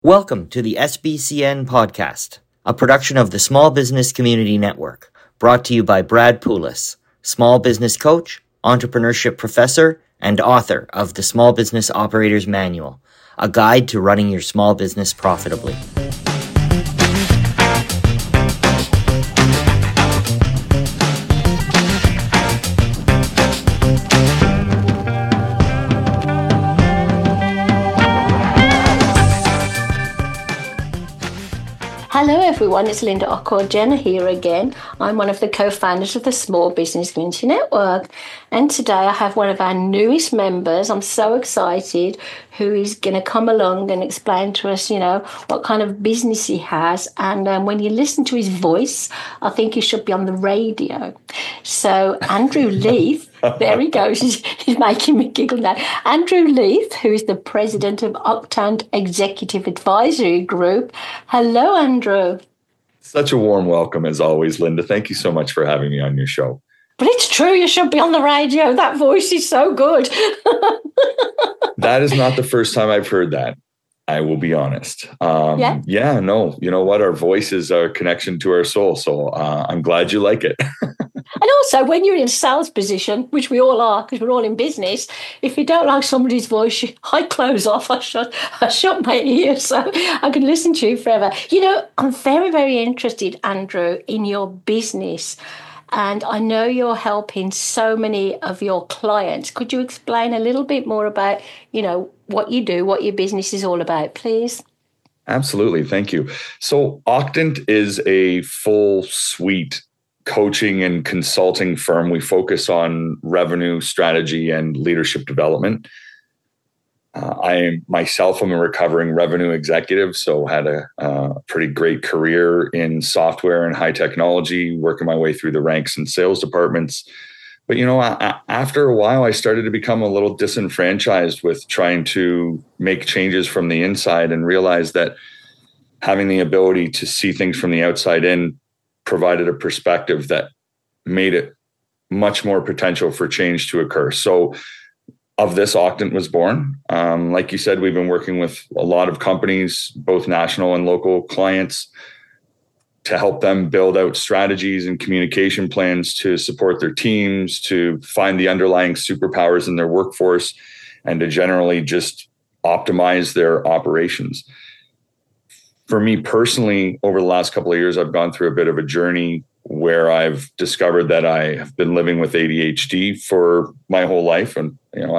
Welcome to the SBCN podcast, a production of the Small Business Community Network, brought to you by Brad Poulos, small business coach, entrepreneurship professor, and author of the Small Business Operator's Manual, a guide to running your small business profitably. Hello everyone, it's Linda Ockhall-Jenner here again. I'm one of the co-founders of the Small Business Community Network, and today I have one of our newest members. I'm so excited, who is going to come along and explain to us, what kind of business he has. And when you listen to his voice, I think he should be on the radio. So Andrew Leith, there he goes, he's making me giggle now. Andrew Leith, who is the president of Octant Executive Advisory Group. Hello, Andrew. Such a warm welcome as always, Linda. Thank you so much for having me on your show. But it's true, you should be on the radio. That voice is so good. That is not the first time I've heard that. I will be honest. No, you know what? Our voice is our connection to our soul. So I'm glad you like it. And also, when you're in a sales position, which we all are, because we're all in business, if you don't like somebody's voice, I close off. I shut my ears so I can listen to you forever. I'm very, very interested, Andrew, in your business. And I know you're helping so many of your clients. Could you explain a little bit more about, what you do, what your business is all about, please? Absolutely. Thank you. So Octant is a full suite coaching and consulting firm. We focus on revenue strategy and leadership development. I myself am a recovering revenue executive, so had a pretty great career in software and high technology, working my way through the ranks and sales departments. But, after a while, I started to become a little disenfranchised with trying to make changes from the inside and realized that having the ability to see things from the outside in provided a perspective that made it much more potential for change to occur. So of this, Octant was born. Like you said, we've been working with a lot of companies, both national and local clients, to help them build out strategies and communication plans to support their teams, to find the underlying superpowers in their workforce, and to generally just optimize their operations. For me personally, over the last couple of years, I've gone through a bit of a journey where I've discovered that I have been living with ADHD for my whole life. And,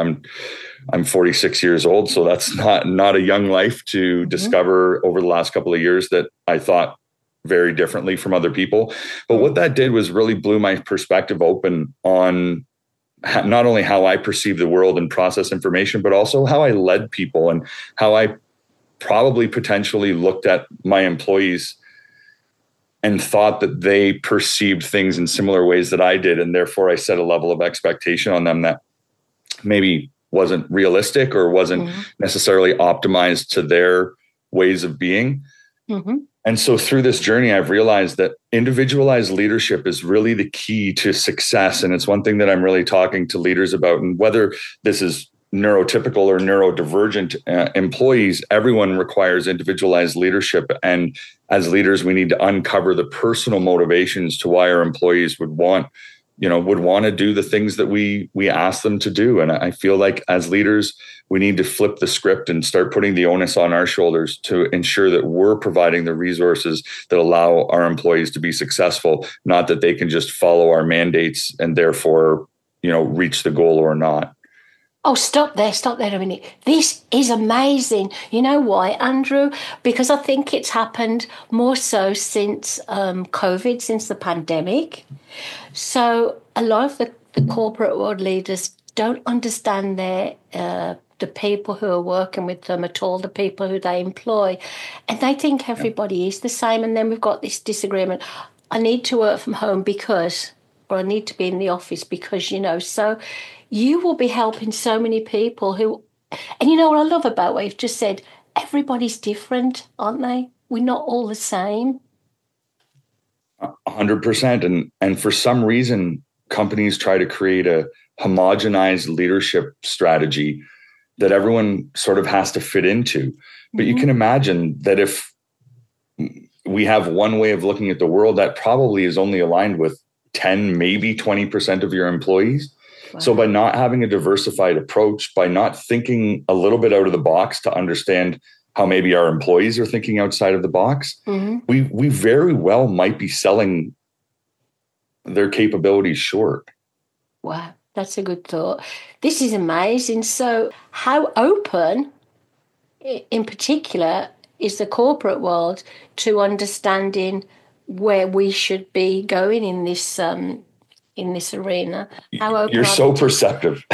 I'm 46 years old, so that's not a young life to discover over the last couple of years that I thought very differently from other people. But what that did was really blew my perspective open on not only how I perceive the world and process information, but also how I led people and how I probably potentially looked at my employees and thought that they perceived things in similar ways that I did. And therefore I set a level of expectation on them that maybe wasn't realistic or wasn't necessarily optimized to their ways of being. And so through this journey, I've realized that individualized leadership is really the key to success. And it's one thing that I'm really talking to leaders about. And whether this is neurotypical or neurodivergent employees, everyone requires individualized leadership. And as leaders, we need to uncover the personal motivations to why our employees would want to do the things that we ask them to do. And I feel like as leaders, we need to flip the script and start putting the onus on our shoulders to ensure that we're providing the resources that allow our employees to be successful, not that they can just follow our mandates and therefore, reach the goal or not. Oh, stop there a minute. This is amazing. You know why, Andrew? Because I think it's happened more so since COVID, since the pandemic. So a lot of the corporate world leaders don't understand the people who are working with them at all, the people who they employ. And they think everybody is the same. And then we've got this disagreement. I need to work from home or I need to be in the office because, so you will be helping so many people who, and what I love about what you've just said, everybody's different, aren't they? We're not all the same. 100%. And for some reason, companies try to create a homogenized leadership strategy that everyone sort of has to fit into. But you can imagine that if we have one way of looking at the world, that probably is only aligned with 10, maybe 20% of your employees. Wow. So by not having a diversified approach, by not thinking a little bit out of the box to understand how maybe our employees are thinking outside of the box, we very well might be selling their capabilities short. Wow, that's a good thought. This is amazing. So how open, in particular, is the corporate world to understanding where we should be going in this arena? How open? You're so perceptive.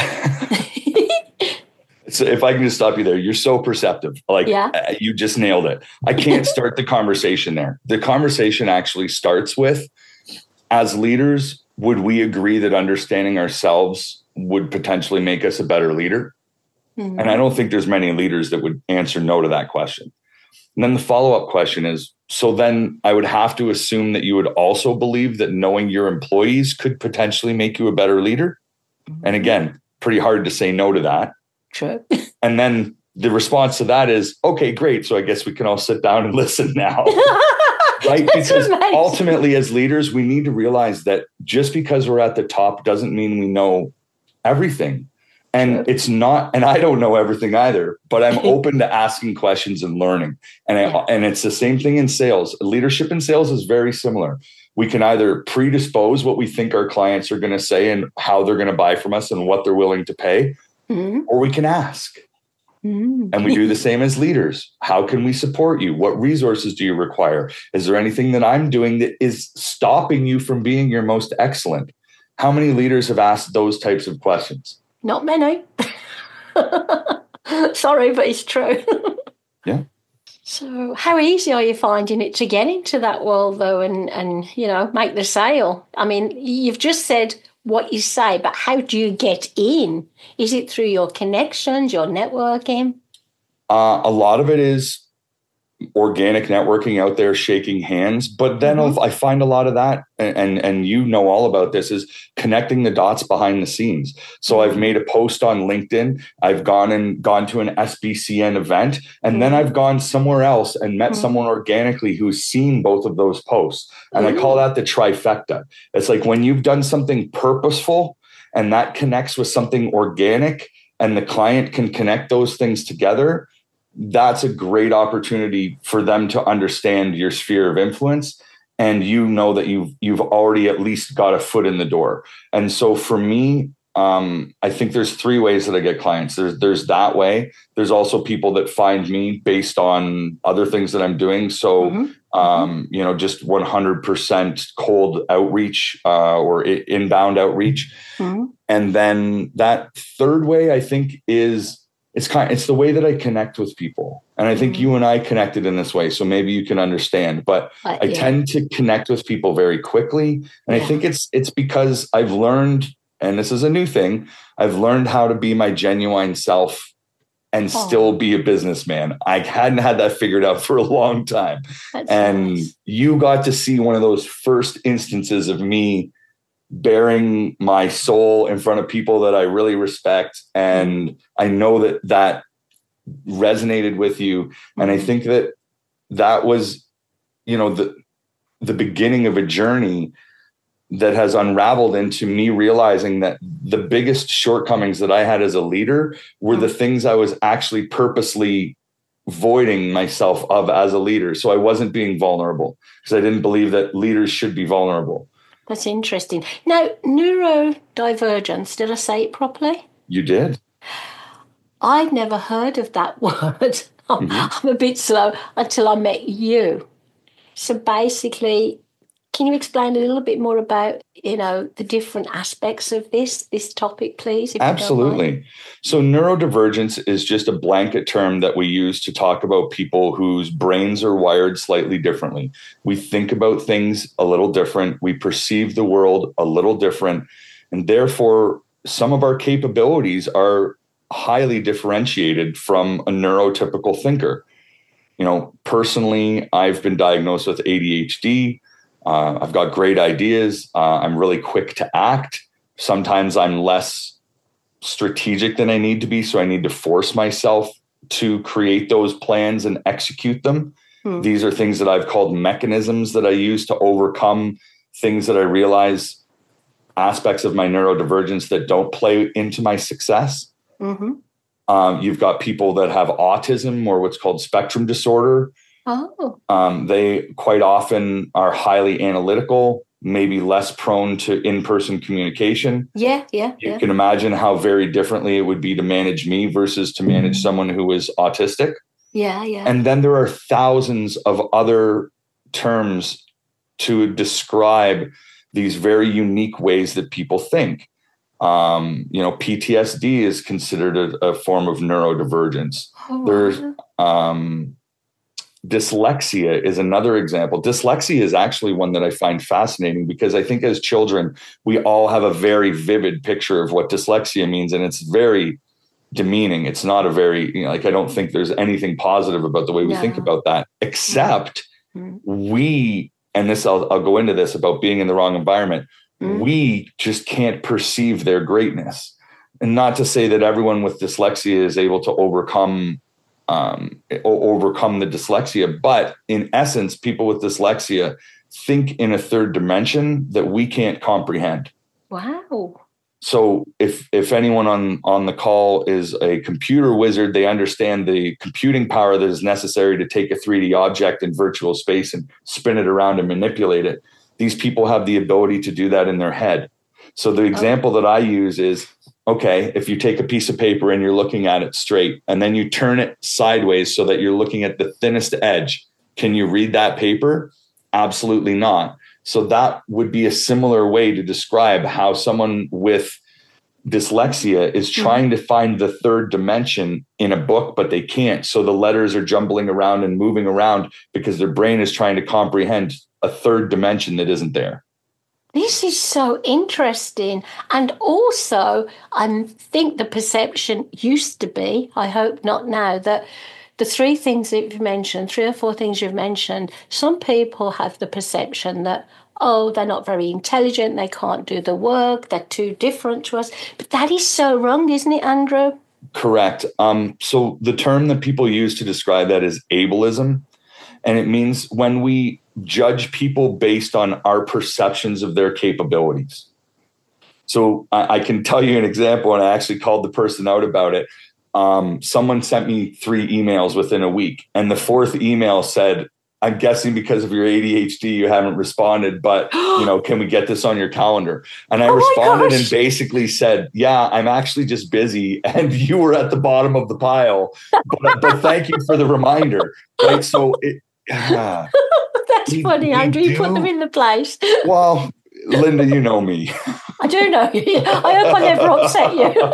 So if I can just stop you there, you're so perceptive. You just nailed it. I can't start the conversation there. The conversation actually starts with, as leaders, would we agree that understanding ourselves would potentially make us a better leader? And I don't think there's many leaders that would answer no to that question. And then the follow-up question is, so then I would have to assume that you would also believe that knowing your employees could potentially make you a better leader? And again, pretty hard to say no to that. True. And then the response to that is, okay, great. So I guess we can all sit down and listen now. Right? Because ultimately, as leaders, we need to realize that just because we're at the top doesn't mean we know everything. And it's not, and I don't know everything either, but I'm open to asking questions and learning. And it's the same thing in sales. Leadership in sales is very similar. We can either predispose what we think our clients are going to say and how they're going to buy from us and what they're willing to pay, or we can ask. And we do the same as leaders. How can we support you? What resources do you require? Is there anything that I'm doing that is stopping you from being your most excellent? How many leaders have asked those types of questions? Not many. Sorry, but it's true. Yeah. So how easy are you finding it to get into that world, though, and make the sale? I mean, you've just said what you say, but how do you get in? Is it through your connections, your networking? A lot of it is organic networking out there, shaking hands. But then I find a lot of that, and you know all about this, is connecting the dots behind the scenes. So I've made a post on LinkedIn. I've gone to an SBCN event, and then I've gone somewhere else and met someone organically who's seen both of those posts. And I call that the trifecta. It's like when you've done something purposeful and that connects with something organic and the client can connect those things together, that's a great opportunity for them to understand your sphere of influence. And you know that you've already at least got a foot in the door. And so for me, I think there's three ways that I get clients. There's that way. There's also people that find me based on other things that I'm doing. So, just 100% cold outreach or inbound outreach. And then that third way, I think, is it's the way that I connect with people. And I think you and I connected in this way. So maybe you can understand, but I tend to connect with people very quickly. And I think it's because I've learned, and this is a new thing, I've learned how to be my genuine self and still be a businessman. I hadn't had that figured out for a long time. That's nice. You got to see one of those first instances of me bearing my soul in front of people that I really respect. And I know that resonated with you. And I think that was, the beginning of a journey that has unraveled into me realizing that the biggest shortcomings that I had as a leader were the things I was actually purposely voiding myself of as a leader. So I wasn't being vulnerable because I didn't believe that leaders should be vulnerable. That's interesting. Now, neurodivergence, did I say it properly? You did. I'd never heard of that word. I'm a bit slow until I met you. So basically, can you explain a little bit more about, the different aspects of this topic, please? Absolutely. So neurodivergence is just a blanket term that we use to talk about people whose brains are wired slightly differently. We think about things a little different. We perceive the world a little different. And therefore, some of our capabilities are highly differentiated from a neurotypical thinker. Personally, I've been diagnosed with ADHD. I've got great ideas. I'm really quick to act. Sometimes I'm less strategic than I need to be. So I need to force myself to create those plans and execute them. These are things that I've called mechanisms that I use to overcome things that I realize aspects of my neurodivergence that don't play into my success. You've got people that have autism or what's called spectrum disorder. They quite often are highly analytical, maybe less prone to in-person communication. You can imagine how very differently it would be to manage me versus to manage someone who is autistic. And then there are thousands of other terms to describe these very unique ways that people think. PTSD is considered a form of neurodivergence. There's dyslexia is another example. Dyslexia is actually one that I find fascinating because I think as children, we all have a very vivid picture of what dyslexia means. And it's very demeaning. It's not a very, I don't think there's anything positive about the way we think about that, except we, and this, I'll go into this about being in the wrong environment. We just can't perceive their greatness. And not to say that everyone with dyslexia is able to overcome the dyslexia, but in essence, people with dyslexia think in a third dimension that we can't comprehend. Wow. So if anyone on the call is a computer wizard, they understand the computing power that is necessary to take a 3D object in virtual space and spin it around and manipulate it. These people have the ability to do that in their head. So the example that I use is, okay, if you take a piece of paper and you're looking at it straight, and then you turn it sideways so that you're looking at the thinnest edge, can you read that paper? Absolutely not. So that would be a similar way to describe how someone with dyslexia is trying to find the third dimension in a book, but they can't. So the letters are jumbling around and moving around because their brain is trying to comprehend a third dimension that isn't there. This is so interesting. And also, I think the perception used to be, I hope not now, that the three things that you've mentioned, 3 or 4 things you've mentioned, some people have the perception that, they're not very intelligent, they can't do the work, they're too different to us. But that is so wrong, isn't it, Andrew? Correct. So the term that people use to describe that is ableism. And it means when we judge people based on our perceptions of their capabilities. So I can tell you an example, and I actually called the person out about it. Someone sent me 3 emails within a week, and the 4th email said, I'm guessing because of your ADHD, you haven't responded, but can we get this on your calendar? And I responded and basically said, yeah, I'm actually just busy. And you were at the bottom of the pile, but thank you for the reminder. Right. So that's funny, Andrew. You put them in the place. Well, Linda, you know me. I do know you. I hope I never upset you.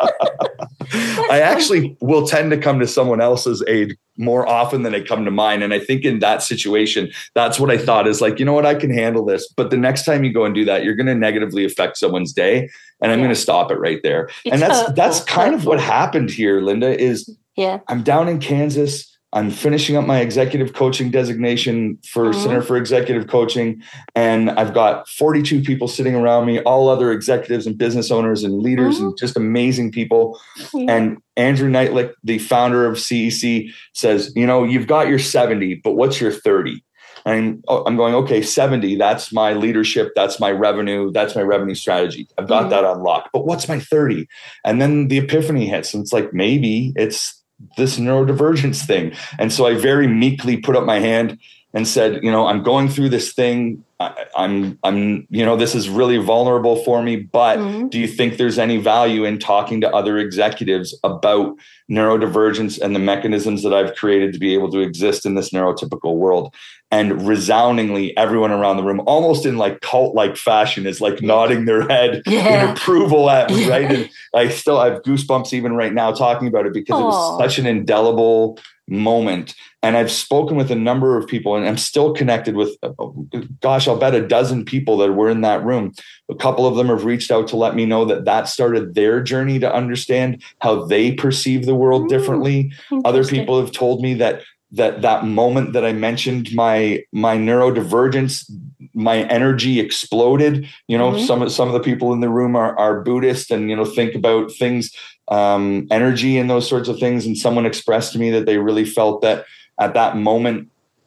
I actually will tend to come to someone else's aid more often than I come to mine. And I think in that situation, that's what I thought is like, you know what, I can handle this. But the next time you go and do that, you're going to negatively affect someone's day. And I'm going to stop it right there. And that's kind of what happened here, Linda, is I'm down in Kansas. I'm finishing up my executive coaching designation for Center for Executive Coaching. And I've got 42 people sitting around me, all other executives and business owners and leaders and just amazing people. And Andrew Neitlich, the founder of CEC, says, you've got your 70, but what's your 30? And I'm going, okay, 70, that's my leadership. That's my revenue. That's my revenue strategy. I've got that unlocked, but what's my 30? And then the epiphany hits. And it's like, maybe it's this neurodivergence thing. And so I very meekly put up my hand and said, I'm going through this thing. I'm this is really vulnerable for me, but do you think there's any value in talking to other executives about neurodivergence and the mechanisms that I've created to be able to exist in this neurotypical world? And resoundingly, everyone around the room, almost in like cult-like fashion, is like nodding their head in approval at me, right? And I have goosebumps even right now talking about it because it was such an indelible moment. And I've spoken with a number of people, and I'm still connected with, I'll bet a dozen people that were in that room. A couple of them have reached out to let me know that started their journey to understand how they perceive the world differently. Other people have told me that moment that I mentioned my neurodivergence, my energy exploded. Some of the people in the room are Buddhist and, think about things, energy and those sorts of things. And someone expressed to me that they really felt that at that moment,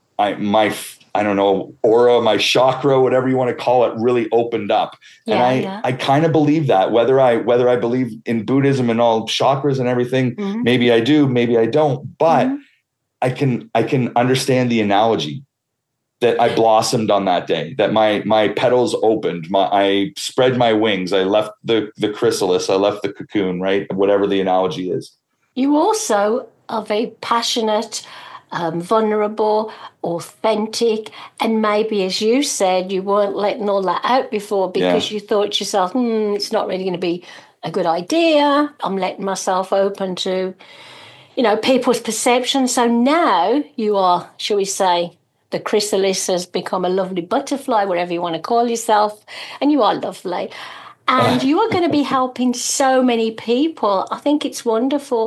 I don't know, aura, my chakra, whatever you want to call it, really opened up. I kind of believe that, whether I believe in Buddhism and all chakras and everything, maybe I do, maybe I don't, but I can understand the analogy that I blossomed on that day, that my petals opened, I spread my wings, I left the chrysalis, I left the cocoon, right? Whatever the analogy is. You also are very passionate, vulnerable, authentic, and maybe, as you said, you weren't letting all that out before because you thought to yourself, it's not really going to be a good idea. I'm letting myself open to, people's perception. So now you are, shall we say, the chrysalis has become a lovely butterfly, whatever you want to call yourself, and you are lovely. And you are going to be helping so many people. I think it's wonderful.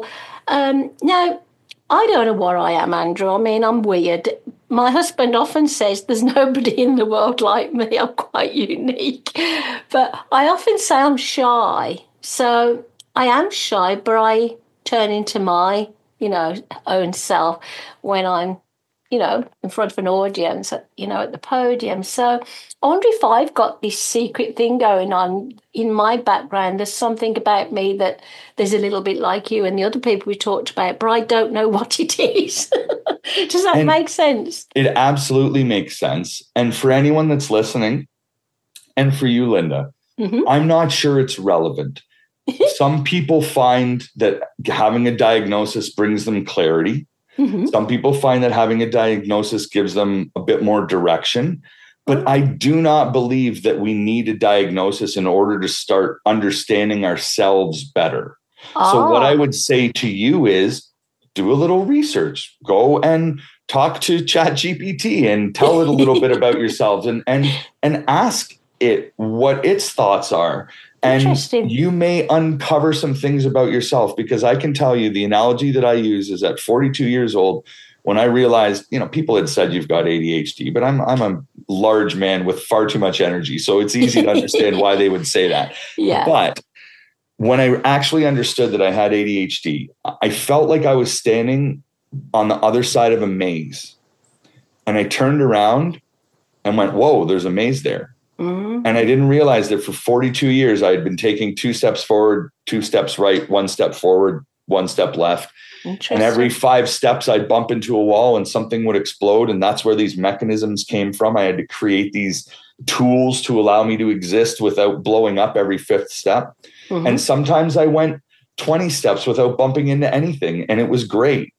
Now, I don't know what I am, Andrew. I mean, I'm weird. My husband often says there's nobody in the world like me. I'm quite unique. But I often say I'm shy. So I am shy, but I turn into my, own self when I'm, in front of an audience, at the podium. So I wonder if I've got this secret thing going on in my background. There's something about me that there's a little bit like you and the other people we talked about, but I don't know what it is. Does that make sense? It absolutely makes sense. And for anyone that's listening, and for you, Linda, I'm not sure it's relevant. Some people find that having a diagnosis brings them clarity. Some people find that having a diagnosis gives them a bit more direction, but I do not believe that we need a diagnosis in order to start understanding ourselves better. So what I would say to you is do a little research, go and talk to ChatGPT and tell it a little bit about yourselves and ask it what its thoughts are. And you may uncover some things about yourself, because I can tell you the analogy that I use is at 42 years old, when I realized, people had said you've got ADHD, but I'm a large man with far too much energy. So it's easy to understand why they would say that. Yeah. But when I actually understood that I had ADHD, I felt like I was standing on the other side of a maze. And I turned around and went, whoa, there's a maze there. And I didn't realize that for 42 years, I had been taking 2 steps forward, 2 steps right, 1 step forward, 1 step left. And every 5 steps, I'd bump into a wall and something would explode. And that's where these mechanisms came from. I had to create these tools to allow me to exist without blowing up every 5th step. And sometimes I went 20 steps without bumping into anything. And it was great.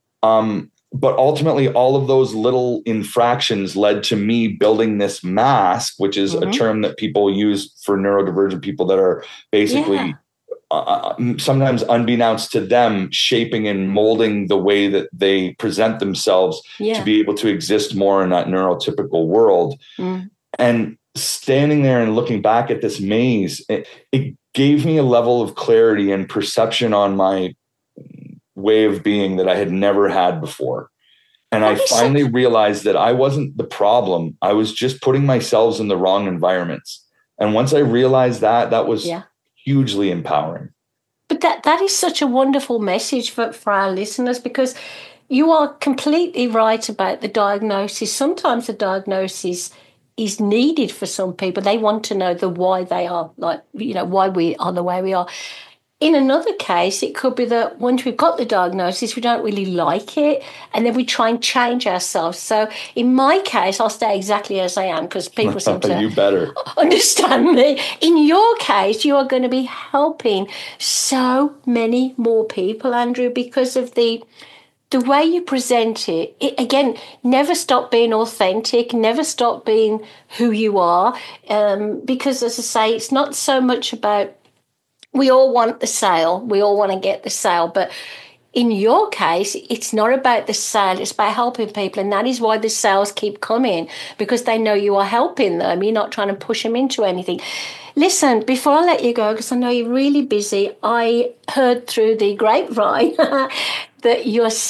But ultimately, all of those little infractions led to me building this mask, which is a term that people use for neurodivergent people that are basically sometimes unbeknownst to them, shaping and molding the way that they present themselves to be able to exist more in that neurotypical world. And standing there and looking back at this maze, it gave me a level of clarity and perception on my way of being that I had never had before. And I finally realized that I wasn't the problem. I was just putting myself in the wrong environments. And once I realized that was hugely empowering. But that is such a wonderful message for our listeners, because you are completely right about the diagnosis. Sometimes the diagnosis is needed for some people. They want to know the why they are why we are the way we are. In another case, it could be that once we've got the diagnosis, we don't really like it, and then we try and change ourselves. So in my case, I'll stay exactly as I am, because people seem to you better understand me. In your case, you are going to be helping so many more people, Andrew, because of the way you present it. Again, never stop being authentic, never stop being who you are, because, as I say, it's not so much about, we all want the sale. We all want to get the sale. But in your case, it's not about the sale. It's about helping people. And that is why the sales keep coming, because they know you are helping them. You're not trying to push them into anything. Listen, before I let you go, because I know you're really busy, I heard through the grapevine that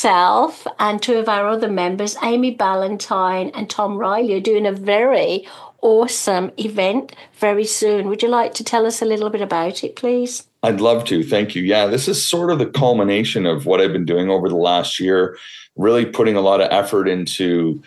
yourself and 2 of our other members, Amy Ballantyne and Tom Riley, are doing a very awesome event very soon. Would you like to tell us a little bit about it, please? I'd love to. Thank you. Yeah, this is sort of the culmination of what I've been doing over the last year, really putting a lot of effort into,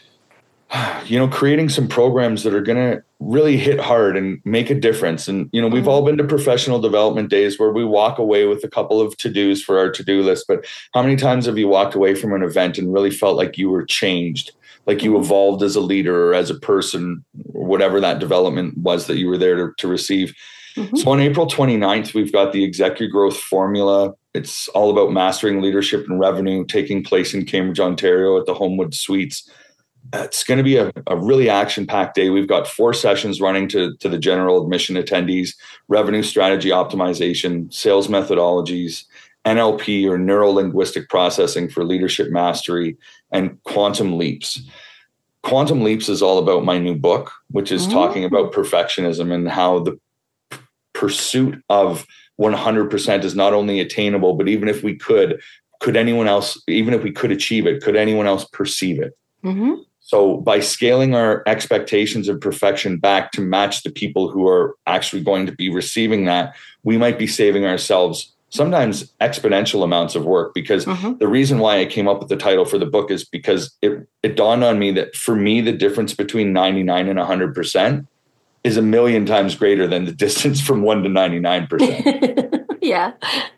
creating some programs that are going to really hit hard and make a difference. And, we've all been to professional development days where we walk away with a couple of to-dos for our to-do list. But how many times have you walked away from an event and really felt like you were changed, like you evolved as a leader or as a person, whatever that development was that you were there to receive? So on April 29th, we've got the Executive Growth Formula. It's all about mastering leadership and revenue, taking place in Cambridge, Ontario at the Homewood Suites. It's going to be a really action-packed day. We've got 4 sessions running to the general admission attendees: revenue strategy optimization, sales methodologies, NLP or neuro-linguistic processing for leadership mastery, and quantum leaps. Quantum leaps is all about my new book, which is talking about perfectionism and how the pursuit of 100% is not only attainable, but even if we could anyone else, even if we could achieve it, could anyone else perceive it? So by scaling our expectations of perfection back to match the people who are actually going to be receiving that, we might be saving ourselves sometimes exponential amounts of work. Because the reason why I came up with the title for the book is because it dawned on me that for me, the difference between 99 and 100% is 1,000,000 times greater than the distance from 1 to 99%. Yeah.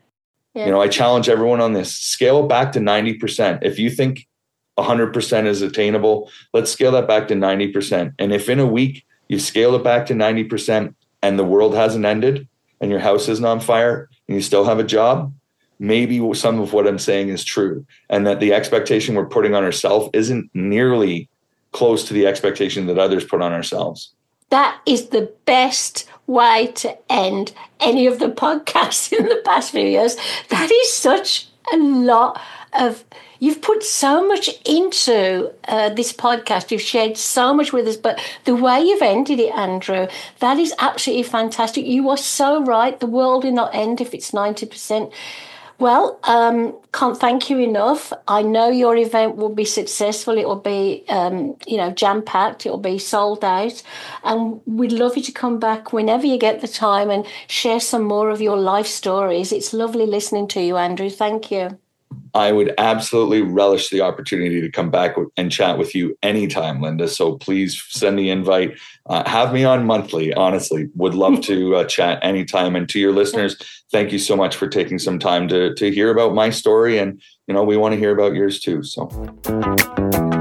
I challenge everyone on this. Scale it back to 90%. If you think 100% is attainable, let's scale that back to 90%. And if in a week you scale it back to 90% and the world hasn't ended and your house isn't on fire and you still have a job, maybe some of what I'm saying is true, and that the expectation we're putting on ourselves isn't nearly close to the expectation that others put on ourselves. That is the best way to end any of the podcasts in the past few years. That is such a lot of... You've put so much into this podcast. You've shared so much with us. But the way you've ended it, Andrew, that is absolutely fantastic. You are so right. The world will not end if it's 90%. Well, can't thank you enough. I know your event will be successful. It will be, jam-packed. It will be sold out. And we'd love you to come back whenever you get the time and share some more of your life stories. It's lovely listening to you, Andrew. Thank you. I would absolutely relish the opportunity to come back and chat with you anytime, Linda. So please send the invite. Have me on monthly. Honestly, would love to chat anytime. And to your listeners, thank you so much for taking some time to hear about my story. And, we want to hear about yours too. So.